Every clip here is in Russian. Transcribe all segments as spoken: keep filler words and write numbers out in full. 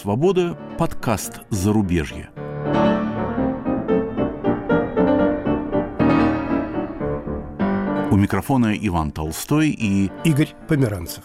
свобода», подкаст «Зарубежье». У микрофона Иван Толстой и Игорь Померанцев.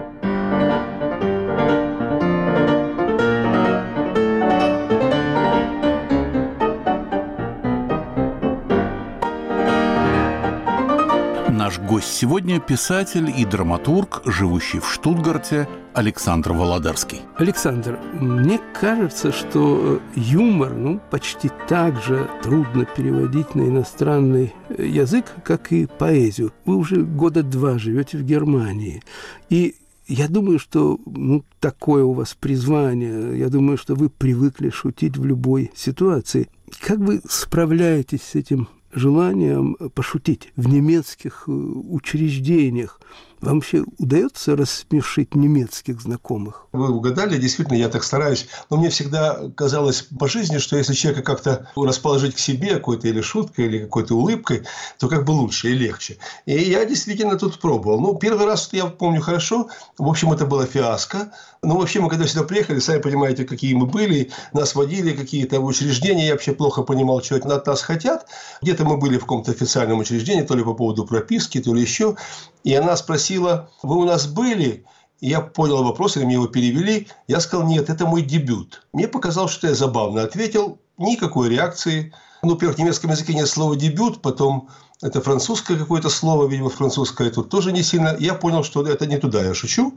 Наш гость сегодня – писатель и драматург, живущий в Штутгарте, Александр Володарский. Александр, мне кажется, что юмор ну, почти так же трудно переводить на иностранный язык, как и поэзию. Вы уже года два живете в Германии, и я думаю, что ну, такое у вас призвание, я думаю, что вы привыкли шутить в любой ситуации. Как вы справляетесь с этим желанием пошутить в немецких учреждениях? Вам вообще удается рассмешить немецких знакомых? Вы угадали, действительно, я так стараюсь. Но мне всегда казалось по жизни, что если человека как-то расположить к себе какой-то или шуткой, или какой-то улыбкой, то как бы лучше и легче. И я действительно тут пробовал. Ну, первый раз я помню хорошо. В общем, это была фиаско. Но вообще мы когда сюда приехали, сами понимаете, какие мы были. Нас водили какие-то учреждения. Я вообще плохо понимал, что от нас хотят. Где-то мы были в каком-то официальном учреждении, то ли по поводу прописки, то ли еще. И она спросила: вы у нас были? И я понял вопрос, или мне его перевели. Я сказал: нет, это мой дебют. Мне показалось, что я забавно ответил. Никакой реакции. Ну, во-первых, в немецком языке нет слова «дебют», потом это французское какое-то слово, видимо, французское тут тоже не сильно. Я понял, что это не туда я шучу.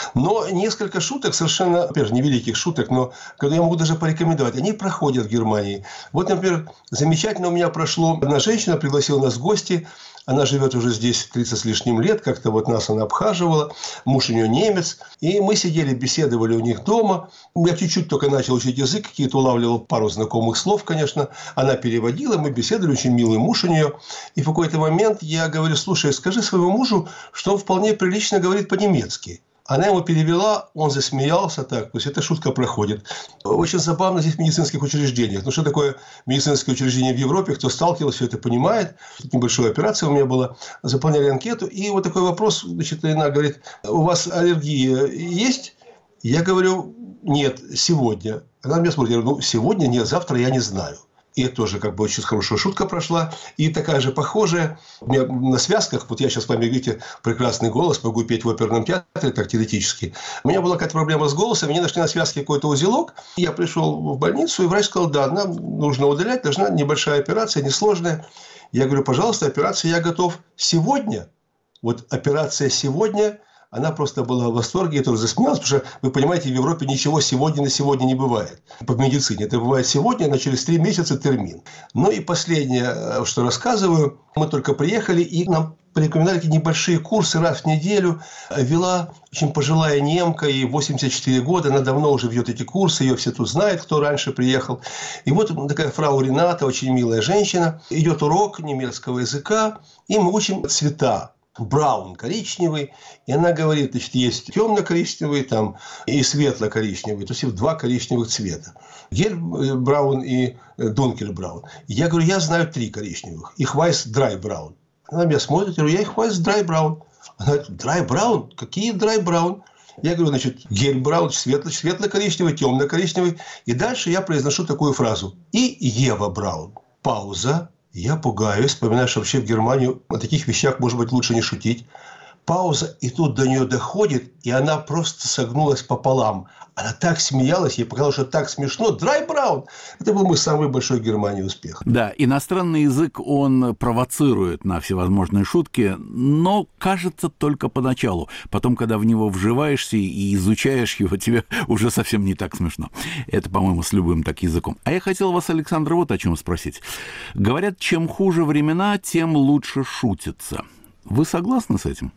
Но несколько шуток, совершенно, опять же, невеликих шуток, но когда я могу даже порекомендовать, они проходят в Германии. Вот, например, замечательно у меня прошло. Одна женщина пригласила нас в гости. Она живет уже здесь тридцать с лишним лет. Как-то вот нас она обхаживала. Муж у нее немец. И мы сидели, беседовали у них дома. Я чуть-чуть только начал учить язык. Какие-то улавливал пару знакомых слов, конечно. Она переводила. Мы беседовали. Очень милый муж у нее. И в какой-то момент я говорю: слушай, скажи своему мужу, что он вполне прилично говорит по-немецки. Она ему перевела, он засмеялся так. То есть, эта шутка проходит. Очень забавно здесь в медицинских учреждениях. Ну, что такое медицинское учреждение в Европе? Кто сталкивался, все это понимает. Тут небольшая операция у меня была. Заполняли анкету. И вот такой вопрос. Значит, она говорит: у вас аллергия есть? Я говорю: нет, сегодня. Она меня смотрит. Я говорю: ну, сегодня нет, завтра я не знаю. И это тоже как бы очень хорошая шутка прошла. И такая же похожая. У меня на связках, вот я сейчас с вами, видите, прекрасный голос, могу петь в оперном театре, так теоретически. У меня была какая-то проблема с голосом, мне нашли на связке какой-то узелок. Я пришел в больницу, и врач сказал: да, нам нужно удалять, должна небольшая операция, несложная. Я говорю: пожалуйста, операция, я готов сегодня. Вот операция сегодня. Она просто была в восторге, я тоже засмеялась, потому что, вы понимаете, в Европе ничего сегодня на сегодня не бывает. По медицине это бывает сегодня, но через три месяца термин. Ну и последнее, что рассказываю. Мы только приехали, и нам порекомендовали такие небольшие курсы раз в неделю. Вела очень пожилая немка, ей восемьдесят четыре года, она давно уже ведет эти курсы, ее все тут знают, кто раньше приехал. И вот такая фрау Рената, очень милая женщина, идет урок немецкого языка, и мы учим цвета. Браун коричневый, и она говорит, значит, есть темно-коричневый там и светло-коричневый, то есть два коричневых цвета. Гель браун и дункель браун. Я говорю: я знаю три коричневых. Их вайс драй браун. Она меня смотрит, я говорю: я их вайс драй браун. Она говорит: драй браун? Какие драй браун? Я говорю: значит, гель браун, светло, светло-коричневый, темно-коричневый. И дальше я произношу такую фразу. И Ева Браун. Пауза. Я пугаюсь, вспоминаю, что вообще в Германии о таких вещах, может быть, лучше не шутить. Пауза, и тут до нее доходит, и она просто согнулась пополам. Она так смеялась, ей показалось, что так смешно. Драй Браун! Это был мой самый большой в Германии успех. Да, иностранный язык, он провоцирует на всевозможные шутки, но, кажется, только поначалу. Потом, когда в него вживаешься и изучаешь его, тебе уже совсем не так смешно. Это, по-моему, с любым так языком. А я хотел вас, Александр, вот о чем спросить. Говорят, чем хуже времена, тем лучше шутится. Вы согласны с этим?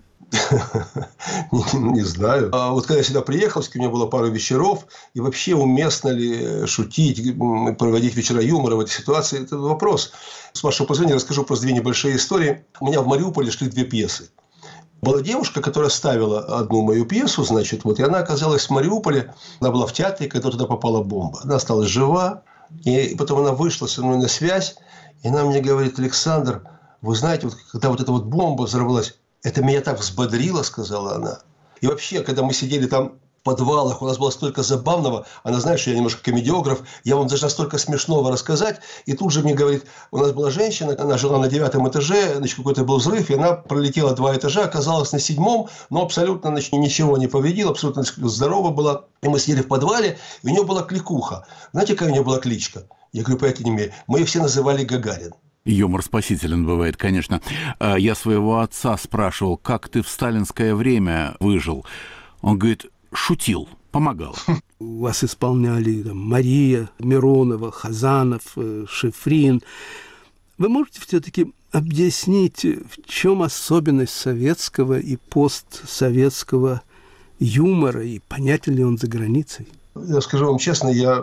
не, не знаю. А вот когда я сюда приехал, у меня было пару вечеров, и вообще уместно ли шутить, проводить вечера юмора в этой ситуации, это вопрос. С вашего позволения расскажу просто две небольшие истории. У меня в Мариуполе шли две пьесы. Была девушка, которая ставила одну мою пьесу, значит, вот, и она оказалась в Мариуполе, она была в театре, когда туда попала бомба. Она осталась жива, и потом она вышла со мной на связь, и она мне говорит: Александр, вы знаете, вот, когда вот эта вот бомба взорвалась, это меня так взбодрило, сказала она. И вообще, когда мы сидели там подвалах, у нас было столько забавного. Она, знаешь, я немножко комедиограф, я вам должна столько смешного рассказать. И тут же мне говорит, у нас была женщина, она жила на девятом этаже, значит, какой-то был взрыв, и она пролетела два этажа, оказалась на седьмом, но абсолютно, значит, ничего не повредила, абсолютно здорова была. И мы сидели в подвале, и у нее была кликуха. Знаете, какая у нее была кличка? Я говорю, понятия не имею. Мы ее все называли Гагарин. Юмор спасителен бывает, конечно. Я своего отца спрашивал, как ты в сталинское время выжил. Он говорит, шутил, помогал. Вас исполняли там, Мария Миронова, Хазанов, Шифрин. Вы можете все-таки объяснить, в чем особенность советского и постсоветского юмора, и понятен ли он за границей? Я скажу вам честно, я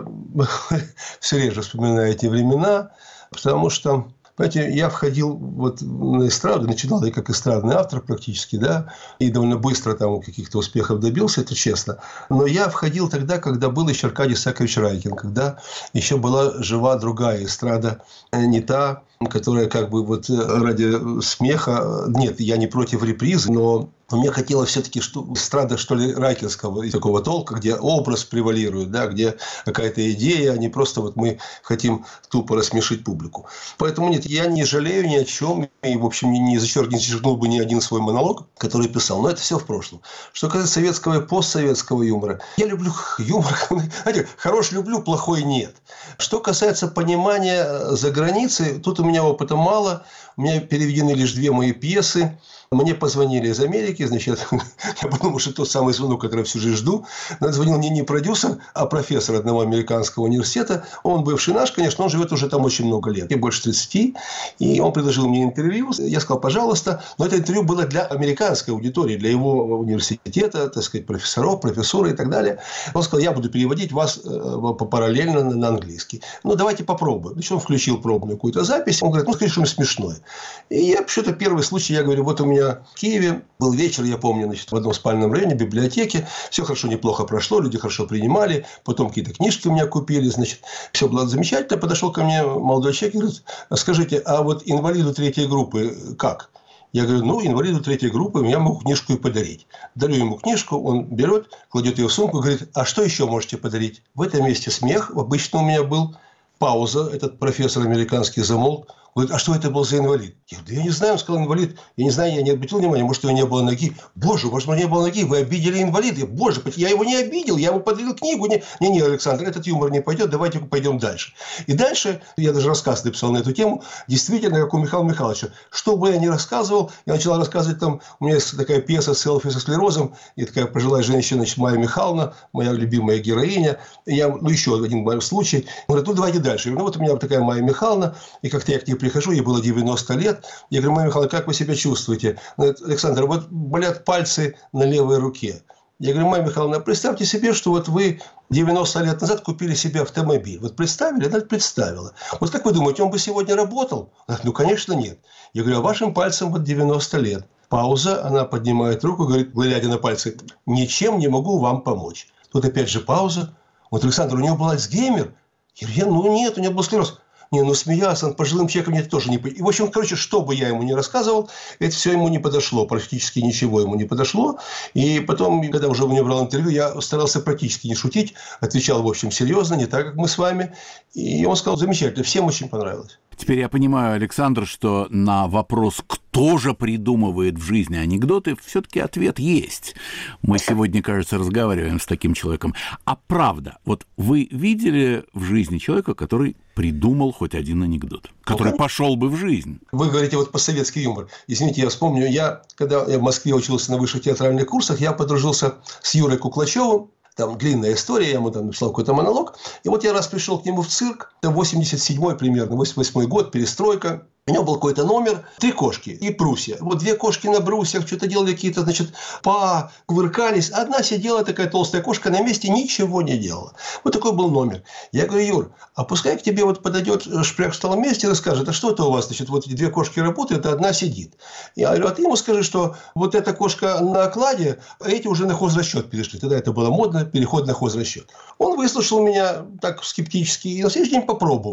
все реже вспоминаю эти времена, потому что, понимаете, я входил вот на эстраду, начинал я как эстрадный автор практически, да, и довольно быстро там каких-то успехов добился, это честно. Но я входил тогда, когда был еще Аркадий Исаакович Райкин, когда еще была жива другая эстрада, не та, которая как бы вот ради смеха, нет, я не против репризы, но мне хотелось все-таки что, эстрада, что ли, райкинского и такого толка, где образ превалирует, да, где какая-то идея, а не просто вот мы хотим тупо рассмешить публику. Поэтому нет, я не жалею ни о чем, и, в общем, не зачеркнул бы ни один свой монолог, который писал, но это все в прошлом. Что касается советского и постсоветского юмора, я люблю юмор, знаете, хороший люблю, плохой нет. Что касается понимания за границей, тут у меня опыта мало, у меня переведены лишь две мои пьесы. Мне позвонили из Америки, значит, я подумал, что тот самый звонок, который я всю жизнь жду. Звонил мне не продюсер, а профессор одного американского университета. Он бывший наш, конечно, он живет уже там очень много лет, мне больше тридцати. И он предложил мне интервью. Я сказал, пожалуйста. Но это интервью было для американской аудитории, для его университета, так сказать, профессоров, профессуры и так далее. Он сказал, я буду переводить вас параллельно на английский. Ну, давайте попробуем. Значит, он включил пробную какую-то запись. Он говорит, ну, скажи, что-нибудь смешное. И я, что-то первый случай, я говорю, вот у меня в Киеве был вечер, я помню, значит, в одном спальном районе, в библиотеке. Все хорошо, неплохо прошло, люди хорошо принимали. Потом какие-то книжки у меня купили, значит, все было замечательно. Подошел ко мне молодой человек и говорит, скажите, а вот инвалиду третьей группы как? Я говорю, ну, инвалиду третьей группы я могу книжку и подарить. Дарю ему книжку, он берет, кладет ее в сумку и говорит, а что еще можете подарить? В этом месте смех обычно у меня был. Пауза, этот профессор американский замолк. Говорит, а что это был за инвалид? Я говорю, да я не знаю, он сказал инвалид. Я не знаю, я не обратил внимания, может, у него не было ноги. Боже, может, у него не было ноги, вы обидели инвалида. Боже, я его не обидел, я ему подарил книгу. Не-не, Александр, этот юмор не пойдет, давайте пойдем дальше. И дальше, я даже рассказ написал на эту тему, действительно, как у Михаила Михайловича. Что бы я ни рассказывал, я начал рассказывать там, у меня есть такая пьеса «Селфи со склерозом», и такая пожилая женщина, значит, Майя Михайловна, моя любимая героиня. И я, ну, еще один мой случай. Говорит, ну, давайте дальше. Ну, вот у меня такая Майя Михайловна, и как-то я к ней прихожу, ей было девяносто лет. Я говорю, Майя Михайловна, как вы себя чувствуете? Она говорит, Александр, вот болят пальцы на левой руке. Я говорю, Майя Михайловна, представьте себе, что вот вы девяносто лет назад купили себе автомобиль. Вот представили? Она представила. Вот как вы думаете, он бы сегодня работал? Она говорит, ну, конечно, нет. Я говорю, а вашим пальцам вот девяносто лет. Пауза, она поднимает руку, говорит, глядя на пальцы, ничем не могу вам помочь. Тут опять же пауза. Вот, Александр, у него был Альцгеймер? Я говорю, ну, нет, у него был склероз. Не, ну смеялся, он пожилым человеком мне тоже не... И, в общем, короче, что бы я ему ни рассказывал, это все ему не подошло. Практически ничего ему не подошло. И потом, когда уже у меня брал интервью, я старался практически не шутить. Отвечал, в общем, серьезно, не так, как мы с вами. И он сказал, замечательно, всем очень понравилось. Теперь я понимаю, Александр, что на вопрос, кто же придумывает в жизни анекдоты, все-таки ответ есть. Мы сегодня, кажется, разговариваем с таким человеком. А правда, вот вы видели в жизни человека, который придумал хоть один анекдот, который ну, пошел бы в жизнь? Вы говорите вот по-советски юмор. Извините, я вспомню, я, когда я в Москве учился на высших театральных курсах, я подружился с Юрой Куклачевым. Там длинная история, я ему там написал какой-то монолог. И вот я раз пришел к нему в цирк, это восемьдесят седьмой примерно, восемьдесят восьмой год, перестройка. У него был какой-то номер, три кошки и Пруссия. Вот две кошки на брусьях, что-то делали какие-то, значит, покувыркались. Одна сидела, такая толстая кошка, на месте ничего не делала. Вот такой был номер. Я говорю, Юр, а пускай к тебе вот подойдет шпряк столомейстер и скажет, а что это у вас, значит, вот эти две кошки работают, а одна сидит. Я говорю, а ты ему скажи, что вот эта кошка на окладе, а эти уже на хозрасчет перешли. Тогда это было модно, переход на хозрасчет. Он выслушал меня так скептически и на следующий день попробовал.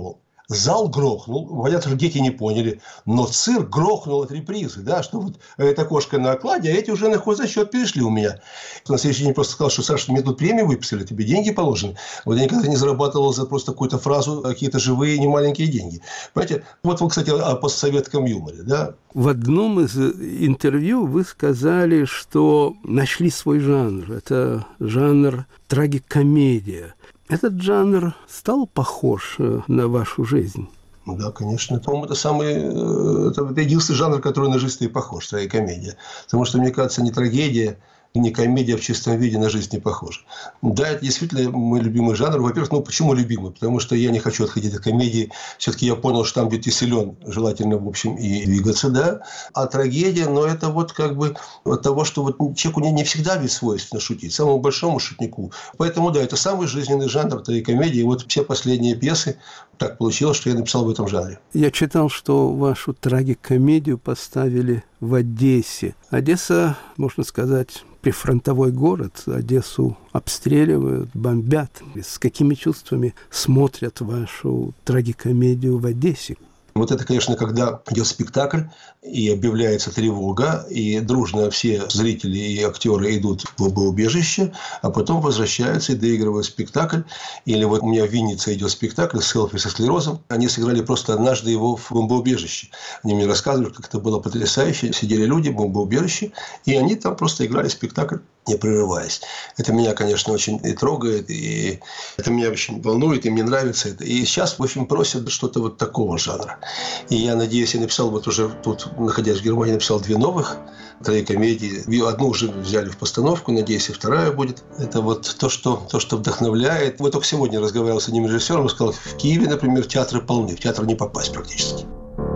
Зал грохнул. Понятно, что дети не поняли. Но цирк грохнул от репризы. Да, что вот эта кошка на окладе, а эти уже на хоззасчет перешли у меня. На следующий день просто сказал, что, Саша, мне тут премию выписали, тебе деньги положены. Вот я никогда не зарабатывал за просто какую-то фразу какие-то живые немаленькие деньги. Понимаете? Вот, вот, кстати, о постсоветском юморе. Да? В одном из интервью вы сказали, что нашли свой жанр. Это жанр трагикомедия. Этот жанр стал похож на вашу жизнь? Да, конечно. По-моему, это самый, это единственный жанр, который на жизнь и похож, трагикомедия. Потому что, мне кажется, не трагедия, не комедия в чистом виде на жизнь не похожа. Да, это действительно мой любимый жанр. Во-первых, ну почему любимый? Потому что я не хочу отходить от комедии. Все-таки я понял, что там, где ты силен, желательно, в общем, и двигаться, да. А трагедия, но это вот как бы от того, что вот человеку не, не всегда ведь свойственно шутить, самому большому шутнику. Поэтому, да, это самый жизненный жанр трагикомедии. И вот все последние пьесы, так получилось, что я написал в этом жанре. Я читал, что вашу трагикомедию поставили в Одессе. Одесса, можно сказать, прифронтовой город. Одессу обстреливают, бомбят. С какими чувствами смотрят вашу трагикомедию в Одессе? Вот это, конечно, когда идет спектакль, и объявляется тревога, и дружно все зрители и актеры идут в бомбоубежище, а потом возвращаются и доигрывают спектакль. Или вот у меня в Виннице идет спектакль «Селфи со склерозом». Они сыграли просто однажды его в бомбоубежище. Они мне рассказывали, как это было потрясающе. Сидели люди в бомбоубежище, и они там просто играли спектакль, не прерываясь. Это меня, конечно, очень и трогает, и это меня очень волнует, и мне нравится это. И сейчас, в общем, просят что-то вот такого жанра. И я надеюсь, я написал вот уже тут, находясь в Германии, написал две новых трагикомедии. Одну уже взяли в постановку, надеюсь, и вторая будет. Это вот то, что, то, что вдохновляет. Вот только сегодня разговаривал с одним режиссером, сказал, в Киеве, например, театры полны, в театр не попасть практически.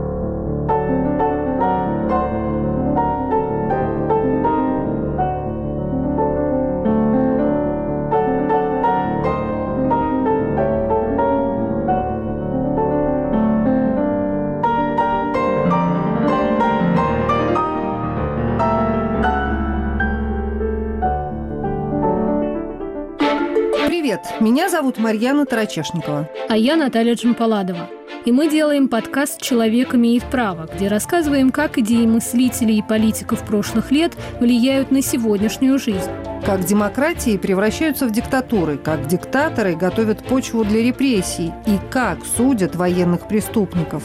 Привет, меня зовут Марьяна Тарачешникова. А я Наталья Джампаладова. И мы делаем подкаст «Человек имеет право», где рассказываем, как идеи мыслителей и политиков прошлых лет влияют на сегодняшнюю жизнь. Как демократии превращаются в диктатуры, как диктаторы готовят почву для репрессий и как судят военных преступников.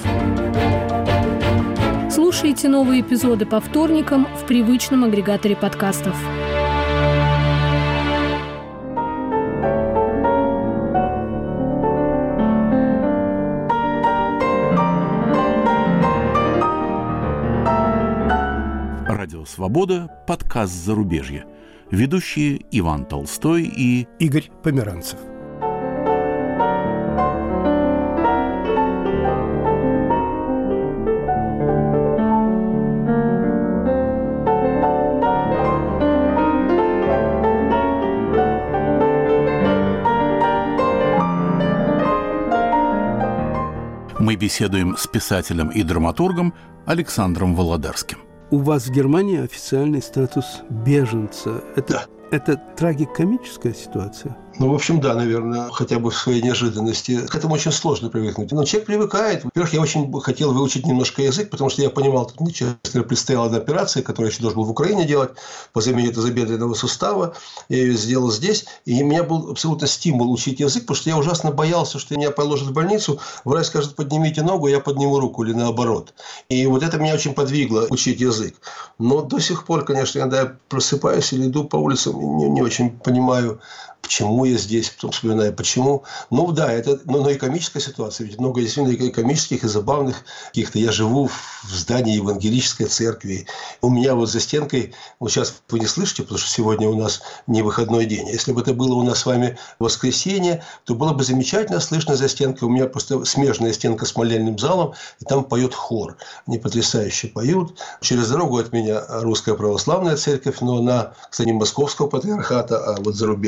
Слушайте новые эпизоды по вторникам в привычном агрегаторе подкастов. Радио «Свобода», подкаст «Зарубежье». Ведущие Иван Толстой и Игорь Померанцев. Мы беседуем с писателем и драматургом Александром Володарским. У вас в Германии официальный статус беженца. Это, да. Это трагикомическая ситуация? Ну, в общем, да, наверное, хотя бы в своей неожиданности. К этому очень сложно привыкнуть. Но человек привыкает. Во-первых, я очень хотел выучить немножко язык, потому что я понимал, что мне, честно, предстояла одна операция, которую я еще должен был в Украине делать, по замене тазобедренного сустава. Я ее сделал здесь. И у меня был абсолютно стимул учить язык, потому что я ужасно боялся, что меня положат в больницу, врач скажет, поднимите ногу, я подниму руку, или наоборот. И вот это меня очень подвигло учить язык. Но до сих пор, конечно, когда я просыпаюсь или иду по улицам, не, не очень понимаю, почему я здесь, потом вспоминаю, почему. Ну, да, это но, но и комическая ситуация. Ведь много действительно и комических, и забавных каких-то. Я живу в здании евангелической церкви. У меня вот за стенкой, вот сейчас вы не слышите, потому что сегодня у нас не выходной день. Если бы это было у нас с вами воскресенье, то было бы замечательно слышно за стенкой. У меня просто смежная стенка с молельным залом, и там поет хор. Они потрясающе поют. Через дорогу от меня русская православная церковь, но она, кстати, не московского патриархата, а вот зарубежная.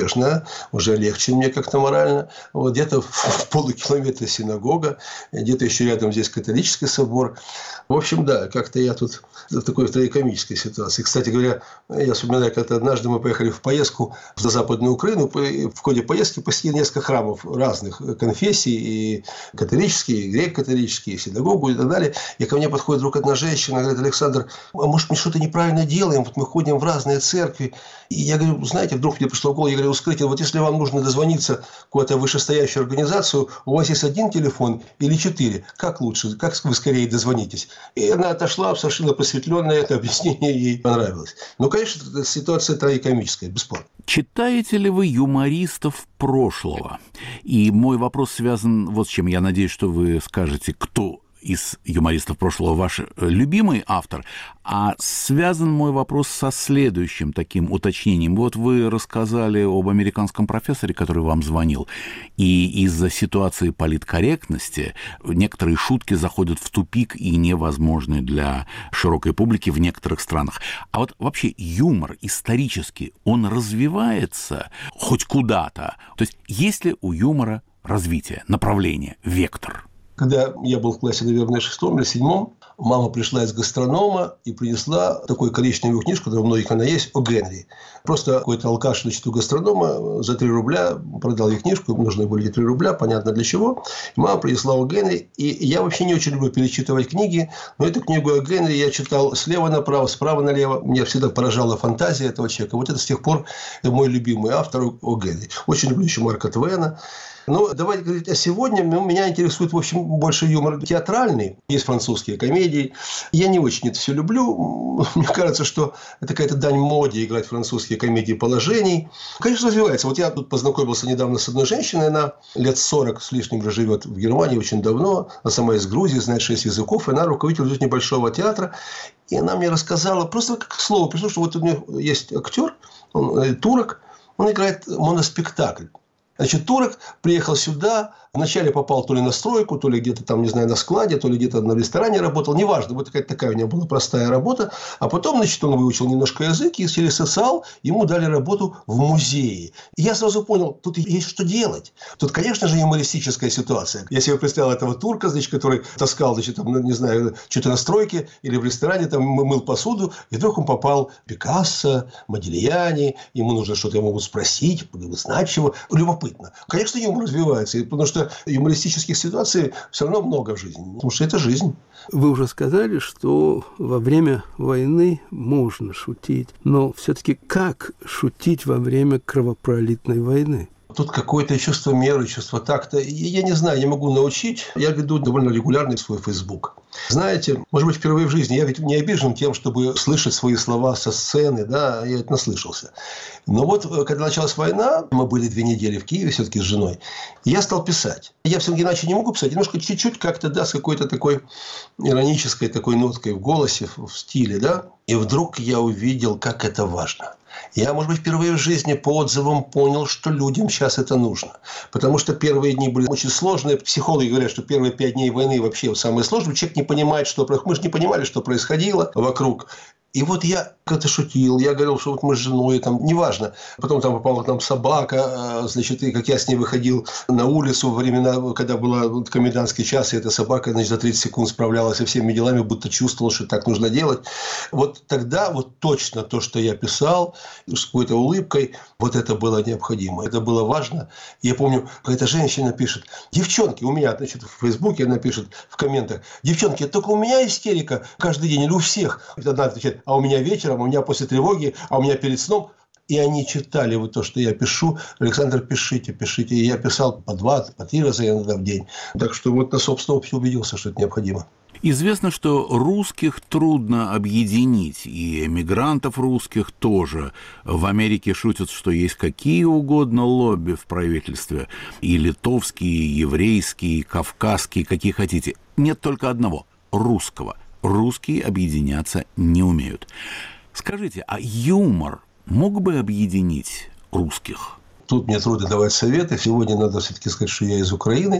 года, уже легче мне как-то морально. Вот где-то в полукилометре синагога, где-то еще рядом здесь католический собор. В общем, да, как-то я тут в такой трагикомической ситуации. Кстати говоря, я вспоминаю, как-то однажды мы поехали в поездку в Западную Украину. В ходе поездки посетили несколько храмов разных конфессий, и католические, и греко-католические, и синагогу, и так далее. И ко мне подходит вдруг одна женщина, говорит: Александр, а может, мы что-то неправильно делаем? Вот мы ходим в разные церкви. И я говорю: знаете, вдруг мне пришло в голову, я говорю: скажите, вот если вам нужно дозвониться в какую-то вышестоящую организацию, у вас есть один телефон или четыре? Как лучше? Как вы скорее дозвонитесь? И она отошла, совершенно просветленная, это объяснение ей понравилось. Ну, конечно, ситуация трагикомическая, бесспорно. Читаете ли вы юмористов прошлого? И мой вопрос связан вот с чем. Я надеюсь, что вы скажете, кто из юмористов прошлого ваш любимый автор, а связан мой вопрос со следующим таким уточнением. Вот вы рассказали об американском профессоре, который вам звонил, и из-за ситуации политкорректности некоторые шутки заходят в тупик и невозможны для широкой публики в некоторых странах. А вот вообще юмор исторически, он развивается хоть куда-то? То есть есть ли у юмора развитие, направление, вектор? Когда я был в классе, наверное, шестом или седьмом, мама пришла из гастронома и принесла такую коричневую книжку, которая у многих она есть, о Генри. Просто какой-то алкаш, значит, у гастронома за три рубля продал ей книжку, нужны были три рубля, понятно для чего. И мама принесла о Генри, и я вообще не очень люблю перечитывать книги, но эту книгу о Генри я читал слева направо, справа налево. Меня всегда поражала фантазия этого человека. Вот это с тех пор мой любимый автор о Генри. Очень люблю еще Марка Твена. Ну, давайте говорить о сегодня. Меня интересует, в общем, больше юмор театральный. Есть французские комедии. Я не очень это все люблю. Мне кажется, что это какая-то дань моде играть французские комедии положений. Конечно, развивается. Вот я тут познакомился недавно с одной женщиной. Она лет сорок с лишним уже живет в Германии очень давно. Она сама из Грузии, знает шесть языков. И она руководитель небольшого театра. И она мне рассказала, просто как слово пришло, что вот у меня есть актер, он турок, он играет моноспектакль. Значит, турок приехал сюда, вначале попал то ли на стройку, то ли где-то там, не знаю, на складе, то ли где-то на ресторане работал, неважно, вот такая, такая у него была простая работа. А потом, значит, он выучил немножко язык, и через социал ему дали работу в музее. И я сразу понял, тут есть что делать. Тут, конечно же, юмористическая ситуация. Я себе представил этого турка, значит, который таскал, значит, там, не знаю, что-то на стройке или в ресторане, там, мыл посуду, и вдруг он попал в Пикассо, Модильяни, ему нужно что-то ему спросить, знать чего. Любопытно. Конечно, юмор развивается, потому что юмористических ситуаций все равно много в жизни, потому что это жизнь. Вы уже сказали, что во время войны можно шутить, но все-таки как шутить во время кровопролитной войны? Тут какое-то чувство меры, чувство такта. Я не знаю, не могу научить. Я веду довольно регулярный свой Facebook. Знаете, может быть, впервые в жизни я ведь не обижен тем, чтобы слышать свои слова со сцены, да, я это наслышался. Но вот, когда началась война, мы были две недели в Киеве все-таки с женой, и я стал писать. Я все-таки иначе не могу писать, немножко чуть-чуть как-то, да, с какой-то такой иронической такой ноткой в голосе, в стиле, да. И вдруг я увидел, как это важно. Я, может быть, впервые в жизни по отзывам понял, что людям сейчас это нужно. Потому что первые дни были очень сложные. Психологи говорят, что первые пять дней войны вообще самые сложные. Человек не понимает, что происходит. Мы же не понимали, что происходило вокруг. И вот я как-то шутил, я говорил, что вот мы с женой, там, неважно. Потом там попала там собака, значит, и как я с ней выходил на улицу во времена, когда был комендантский час, и эта собака, значит, за тридцать секунд справлялась со всеми делами, будто чувствовала, что так нужно делать. Вот тогда вот точно то, что я писал, с какой-то улыбкой, вот это было необходимо, это было важно. Я помню, какая-то женщина пишет: девчонки, у меня, значит, в Фейсбуке она пишет в комментах: девчонки, это только у меня истерика каждый день или у всех? Одна отвечает: а у меня вечером, у меня после тревоги, а у меня перед сном. И они читали вот то, что я пишу. Александр, пишите, пишите. И я писал по два, по три раза иногда в день. Так что вот на собственном опыте убедился, что это необходимо. Известно, что русских трудно объединить, и эмигрантов русских тоже. В Америке шутят, что есть какие угодно лобби в правительстве. И литовские, и еврейские, и кавказские, какие хотите. Нет только одного – русского. Русские объединяться не умеют. Скажите, а юмор мог бы объединить русских? Тут мне трудно давать советы. Сегодня надо все-таки сказать, что я из Украины.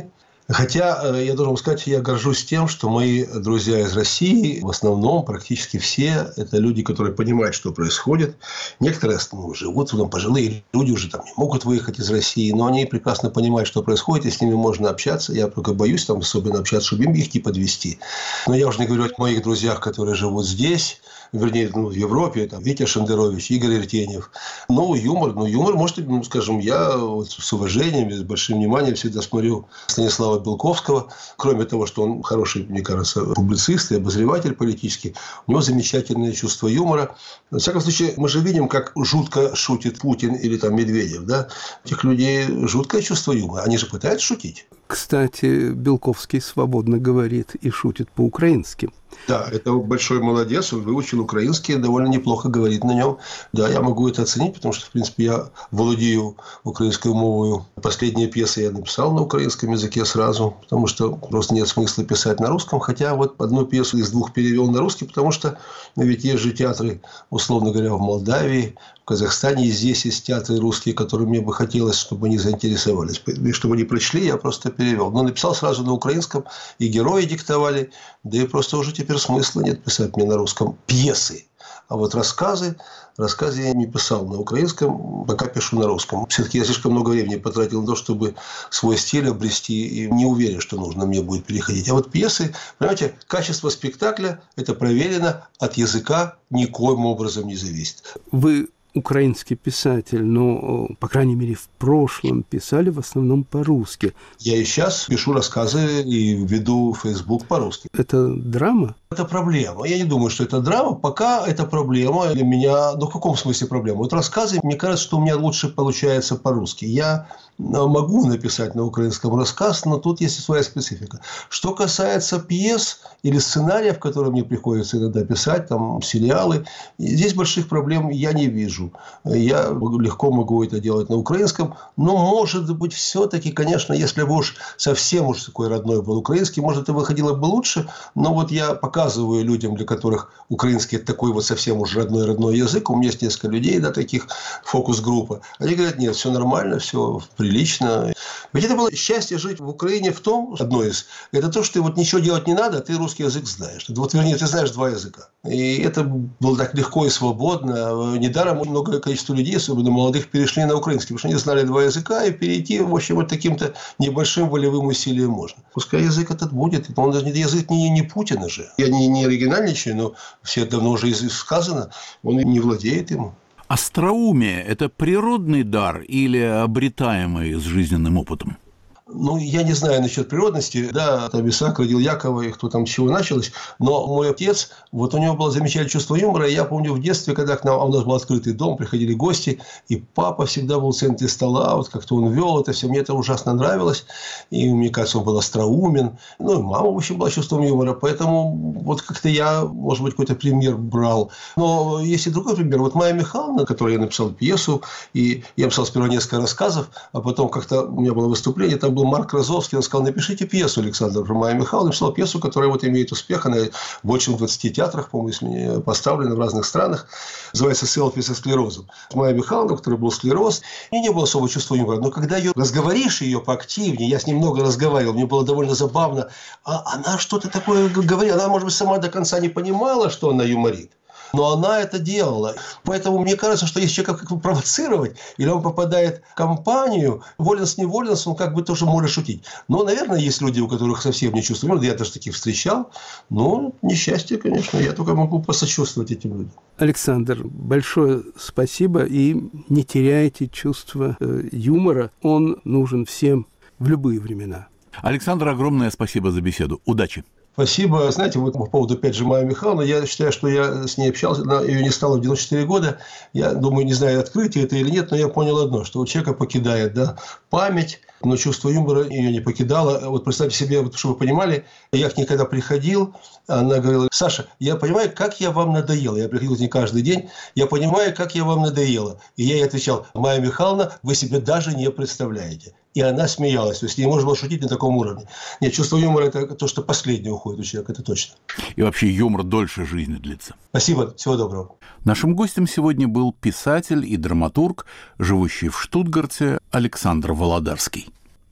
Хотя, я должен сказать, я горжусь тем, что мои друзья из России, в основном, практически все, это люди, которые понимают, что происходит. Некоторые ну, живут, там, пожилые люди уже там, не могут выехать из России, но они прекрасно понимают, что происходит, и с ними можно общаться. Я только боюсь там особенно общаться, чтобы им их не подвести. Но я уже не говорю о моих друзьях, которые живут здесь, вернее, ну, в Европе, там, Витя Шендерович, Игорь Иртеньев. Ну, юмор, ну, юмор, может, ну, скажем, я вот, с уважением, с большим вниманием всегда смотрю Станислава Белковского. Кроме того, что он хороший, мне кажется, публицист и обозреватель политический, у него замечательное чувство юмора. Во всяком случае, мы же видим, как жутко шутит Путин или там Медведев, да? У этих людей жуткое чувство юмора. Они же пытаются шутить. Кстати, Белковский свободно говорит и шутит по-украински. Да, это большой молодец, он выучил украинский, довольно неплохо говорит на нем. Да, я могу это оценить, потому что, в принципе, я владею украинской мовой. Последние пьесы я написал на украинском языке сразу, потому что просто нет смысла писать на русском. Хотя вот одну пьесу из двух перевел на русский, потому что ведь есть же театры, условно говоря, в Молдавии, в Казахстане, и здесь есть театры русские, которые мне бы хотелось, чтобы они заинтересовались. И чтобы они прочли, я просто перевел. Но написал сразу на украинском, и герои диктовали, да и просто уже теперь смысла нет писать мне на русском пьесы. А вот рассказы, рассказы я не писал на украинском, пока пишу на русском. Все-таки я слишком много времени потратил на то, чтобы свой стиль обрести, и не уверен, что нужно мне будет переходить. А вот пьесы, понимаете, качество спектакля, это проверено, от языка никоим образом не зависит. Вы украинский писатель, но, по крайней мере, в прошлом писали в основном по-русски. Я и сейчас пишу рассказы и веду Facebook по-русски. Это драма? Это проблема. Я не думаю, что это драма. Пока это проблема для меня. Ну, в каком смысле проблема? Вот рассказы, мне кажется, что у меня лучше получается по-русски. Я могу написать на украинском рассказ, но тут есть своя специфика. Что касается пьес или сценариев, которые мне приходится иногда писать, там, сериалы, здесь больших проблем я не вижу. Я легко могу это делать на украинском, но, может быть, все-таки, конечно, если бы уж совсем уж такой родной был украинский, может, это выходило бы лучше, но вот я показываю людям, для которых украинский – это такой вот совсем уж родной-родной язык, у меня есть несколько людей, да, таких, фокус-группа, они говорят, нет, все нормально, все прилично. Ведь это было счастье жить в Украине в том, одно из, это то, что ты вот ничего делать не надо, а ты русский язык знаешь. Вот, вернее, ты знаешь два языка. И это было так легко и свободно. Недаром многое количество людей, особенно молодых, перешли на украинский, потому что они знали два языка, и перейти, в общем, вот таким-то небольшим волевым усилием можно. Пускай язык этот будет. Он даже язык не, не Путина же. Я не, не оригинальничаю, но все давно уже сказано, он не владеет им. Остроумие – это природный дар или обретаемый с жизненным опытом? Ну, я не знаю насчет природности, да, там Исаак родил Якова, и кто там с чего началось, но мой отец, вот у него было замечательное чувство юмора, и я помню в детстве, когда к нам, у нас был открытый дом, приходили гости, и папа всегда был в центре стола, вот как-то он вел это все, мне это ужасно нравилось, и мне кажется, он был остроумен, ну, и мама, в общем, была чувством юмора, поэтому вот как-то я, может быть, какой-то пример брал. Но есть и другой пример, вот Майя Михайловна, которой я написал пьесу, и я написал сперва несколько рассказов, а потом как-то у меня было выступление, там был Марк Розовский, он сказал, напишите пьесу, Александр, про Майю Михайловну. Написал пьесу, которая вот имеет успех, она больше в двадцати театрах, по-моему, если не поставлена в разных странах. Называется «Селфи со склерозом». Майя Михайловна, у которой был склероз, и не было особого чувства юмора. Но когда ее разговоришь ее поактивнее, я с ней много разговаривал, мне было довольно забавно, а она что-то такое говорила, она, может быть, сама до конца не понимала, что она юморит. Но она это делала. Поэтому мне кажется, что если человека как-то провоцировать, или он попадает в компанию, воленс не воленс, он как бы тоже может шутить. Но, наверное, есть люди, у которых совсем не чувствуют юмора. Я даже таких встречал. Но несчастье, конечно. Я только могу посочувствовать этим людям. Александр, большое спасибо. И не теряйте чувство э, юмора. Он нужен всем в любые времена. Александр, огромное спасибо за беседу. Удачи. Спасибо. Знаете, вот по поводу, опять же, Майи Михайловны, я считаю, что я с ней общался, она, ее не стало в девяносто четыре года. Я думаю, не знаю, открытие это или нет, но я понял одно, что у человека покидает, да, память, но чувство юмора ее не покидало. Вот представьте себе, вот, чтобы вы понимали, я к ней когда приходил, она говорила, Саша, я понимаю, как я вам надоела. Я приходил к ней каждый день, я понимаю, как я вам надоела. И я ей отвечал, Майя Михайловна, вы себе даже не представляете. И она смеялась. То есть, не можно было шутить на таком уровне. Нет, чувство юмора – это то, что последнее уходит у человека, это точно. И вообще юмор дольше жизни длится. Спасибо, всего доброго. Нашим гостем сегодня был писатель и драматург, живущий в Штутгарте, Александр Володарский.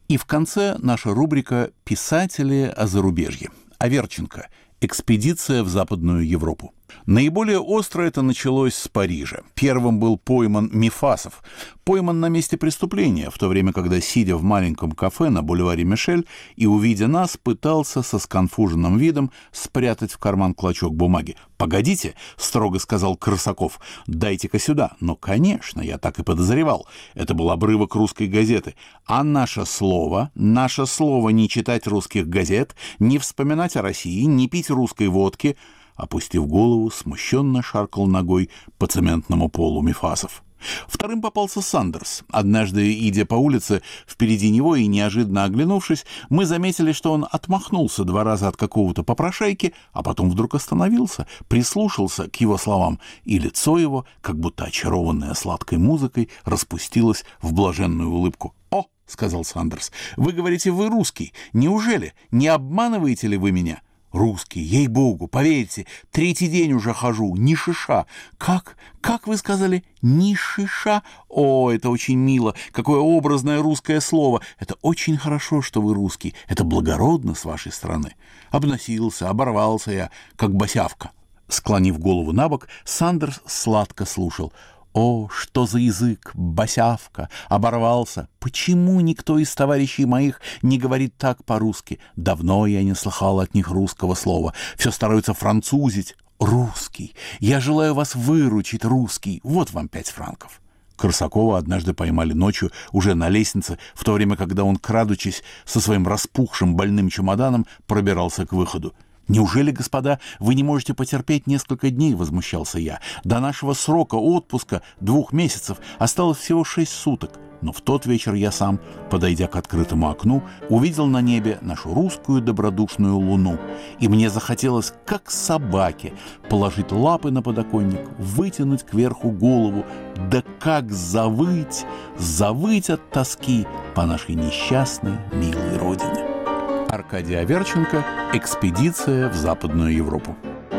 И в конце наша рубрика «Писатели о зарубежье». Аверченко. Экспедиция в Западную Европу. Наиболее остро это началось с Парижа. Первым был пойман Мифасов. Пойман на месте преступления, в то время, когда, сидя в маленьком кафе на бульваре Мишель и, увидя нас, пытался со сконфуженным видом спрятать в карман клочок бумаги. «Погодите», — строго сказал Корсаков, — «дайте-ка сюда». Но, конечно, я так и подозревал. Это был обрывок русской газеты. А наше слово, наше слово не читать русских газет, не вспоминать о России, не пить русской водки — опустив голову, смущенно шаркал ногой по цементному полу Мифасов. Вторым попался Сандерс. Однажды, идя по улице, впереди него и неожиданно оглянувшись, мы заметили, что он отмахнулся два раза от какого-то попрошайки, а потом вдруг остановился, прислушался к его словам, и лицо его, как будто очарованное сладкой музыкой, распустилось в блаженную улыбку. «О!» — сказал Сандерс. «Вы говорите, вы русский. Неужели? Не обманываете ли вы меня?» «Русский, ей-богу, поверьте, третий день уже хожу, ни шиша». «Как? Как вы сказали? Ни шиша? О, это очень мило, какое образное русское слово. Это очень хорошо, что вы русский, это благородно с вашей стороны». Обносился, оборвался я, как босявка. Склонив голову на бок, Сандерс сладко слушал. «О, что за язык, босявка, оборвался! Почему никто из товарищей моих не говорит так по-русски? Давно я не слыхал от них русского слова. Все стараются французить. Русский! Я желаю вас выручить, русский! Вот вам пять франков!» Корсакова однажды поймали ночью уже на лестнице, в то время, когда он, крадучись со своим распухшим больным чемоданом, пробирался к выходу. «Неужели, господа, вы не можете потерпеть несколько дней?» — возмущался я. «До нашего срока отпуска двух месяцев осталось всего шесть суток». Но в тот вечер я сам, подойдя к открытому окну, увидел на небе нашу русскую добродушную луну. И мне захотелось, как собаке, положить лапы на подоконник, вытянуть кверху голову, да как завыть, завыть от тоски по нашей несчастной, милой родине. Аркадий Аверченко. Экспедиция в Западную Европу.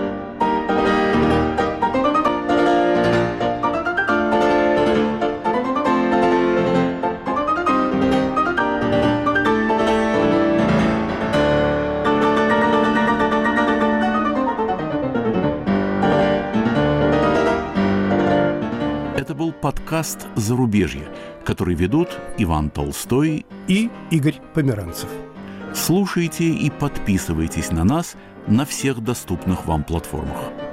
Это был подкаст «Зарубежье», который ведут Иван Толстой и Игорь Померанцев. Слушайте и подписывайтесь на нас на всех доступных вам платформах.